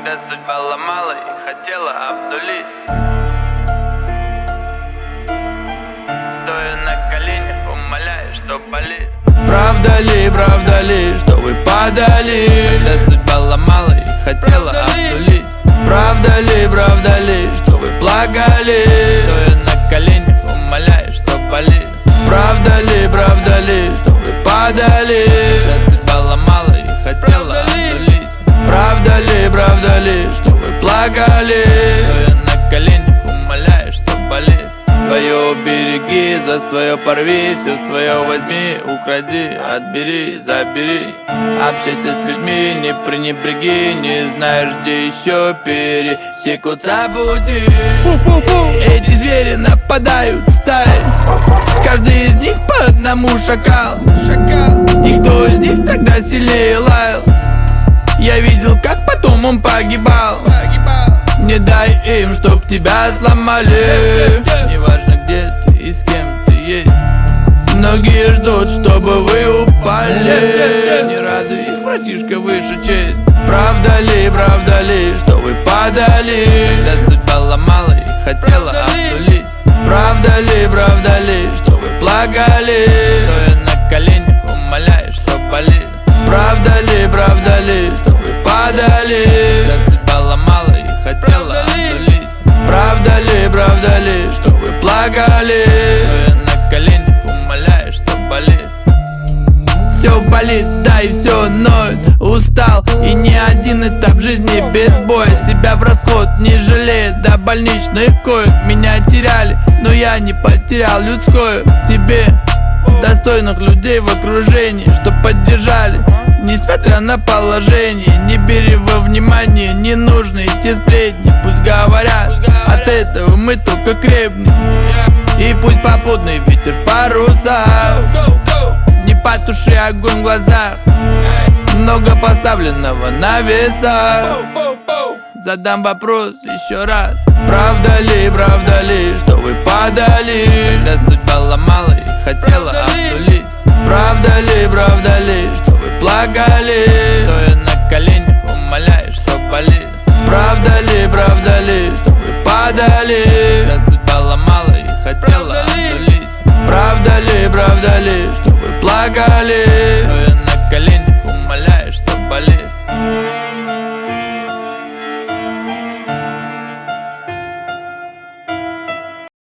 когда судьба ломала и хотела обнулить. Стоя на коленях, умоляя, что болит. Правда ли, что вы падали, когда судьба ломала и хотела обнулить? Правда ли, что вы плакали, стоя на коленях, умоляя, что болит? Правда ли, что вы падали, когда судьба ломала и хотела обнулить? Правда ли, что вы плакали, стоя на коленях, умоляя, что болит? свое береги, за свое порви, все свое возьми, укради, отбери, забери. Общайся с людьми, не пренебреги, не знаешь, где еще пересекутся пути. Эти звери нападают стаей, каждый из них по одному шакал. И кто из них тогда сильнее лаял? Я видел, как потом он погибал. Не дай им, чтоб тебя сломали. Неважно, где ты и с кем ты есть, многие ждут, чтобы вы упали. не радуй их, братишка, выше честь. Правда ли, что вы падали, когда судьба ломала и хотела обнулить? Правда ли, что вы плакали, стоя на коленях, умоляя, что болит? Правда ли, что вы падали, когда судьба ломала и хотела обнулить? Правда ли, что вы плакали, стоя на коленях, умоляя, что болит? все болит, да и все ноет. Устал, и ни один этап жизни без боя. Себя в расход не жалеет, до больничных коек. Меня теряли, но я не потерял людское. Тебе достойных людей в окружении, что поддержали, несмотря на положение. Не бери во внимание ненужные те сплетни. Пусть говорят, от этого мы только крепнем. И пусть попутный ветер в парусах не потуши огонь в глазах. Много поставленного на весах. Задам вопрос еще раз. Правда ли, что вы падали, когда судьба ломала и хотела обнулить? Правда ли, что вы плакали, стоя на коленях, умоляя, что болит? Правда ли, что вы падали, когда судьба ломала и хотела обнулить? Правда ли, что вы плакали,